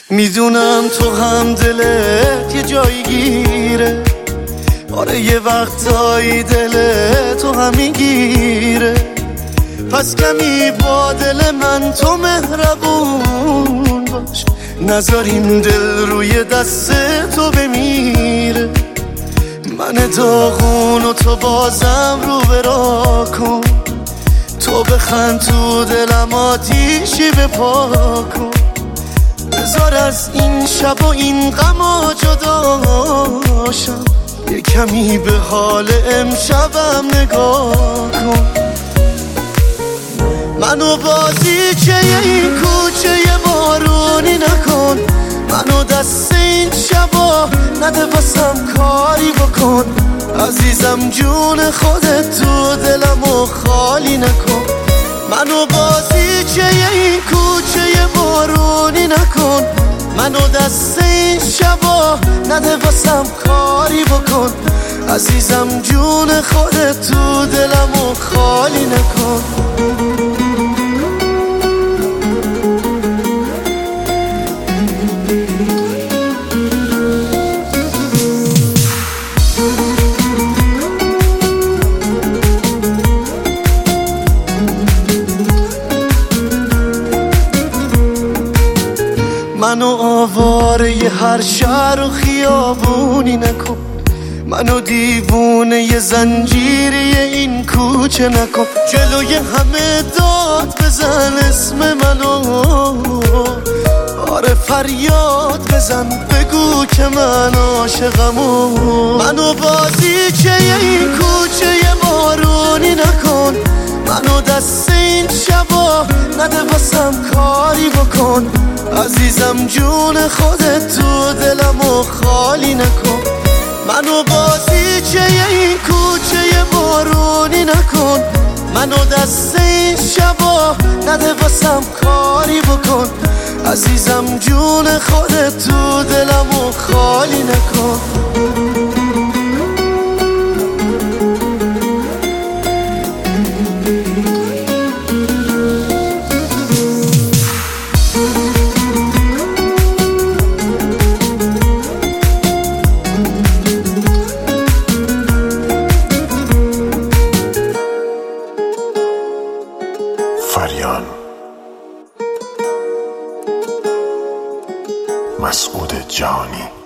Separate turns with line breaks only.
میدونم تو هم دلت یه جایی گیره، آره یه وقتایی دلت تو هم میگیره. پس کمی با دل من تو مهربون باش، نذار این دل روی دست تو بمیره. من داغون و تو بازم رو برا کن، تو بخند تو دلم آتیشی بپا کن. بذار از این شب و این غما جداشم، یه کمی به حال امشبم نگاه کن. منو بازیچه این کوچه بارونی نکن، منو دست این شبا نده واسم کاری بکن. عزیزم جون خودت تو دلمو خالی نکن. منو بازیچه این کوچه بارونی نکن، منو دست این شبا نده واسم کاری بکن. عزیزم جون خودت تو دلمو خالی نکن. منو آواره ی هر شهر و خیابونی نکن، منو دیوونه ی زنجیری این کوچه نکن. جلوی همه داد بزن اسم منو، آره فریاد بزن بگو که من عاشقمو. منو بازیچه این کوچه بارونی نکن، منو دست این شبا نده واسم کاری بکن. عزیزم جون خودت تو دلمو خالی نکن. منو بازیچه این کوچه بارونی نکن، منو دست این شبا نده واسم کاری بکن. عزیزم جون خودت تو دلمو خالی نکن.
فریان مسعود جهانی.